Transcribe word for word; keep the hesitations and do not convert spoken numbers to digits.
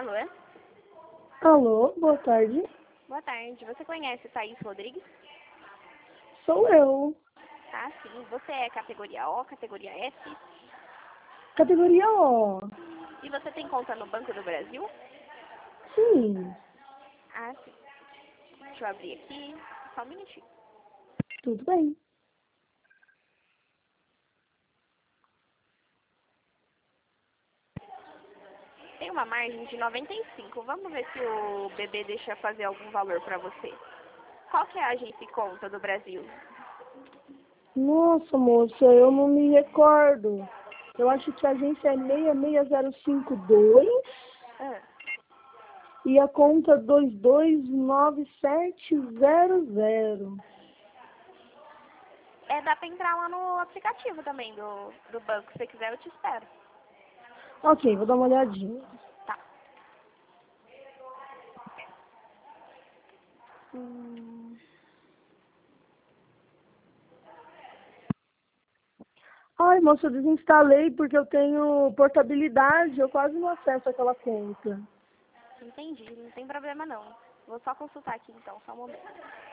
Alô? Alô, boa tarde. Boa tarde. Você conhece Thaís Rodrigues? Sou eu. Ah, sim. Você é categoria O, categoria F? Categoria O. E você tem conta no Banco do Brasil? Sim, Ah, sim. Deixa eu abrir aqui. Só um minutinho. tudo bem. Tem uma margem de noventa e cinco. Vamos ver se o bebê deixa fazer algum valor pra você. Qual que é a agência e conta do Brasil? Nossa, moça, eu não me recordo. Eu acho que a agência é seis seis zero cinco dois Ah, e a conta dois dois nove sete zero zero. é, dá pra entrar lá no aplicativo também do, do banco. Se você quiser, eu te espero. Ok, vou dar uma olhadinha. Tá. Hum. Ai, moça, eu desinstalei porque eu tenho portabilidade, eu quase não acesso aquela conta. Entendi. Não tem problema, não. Vou só consultar aqui, então. Só um momento.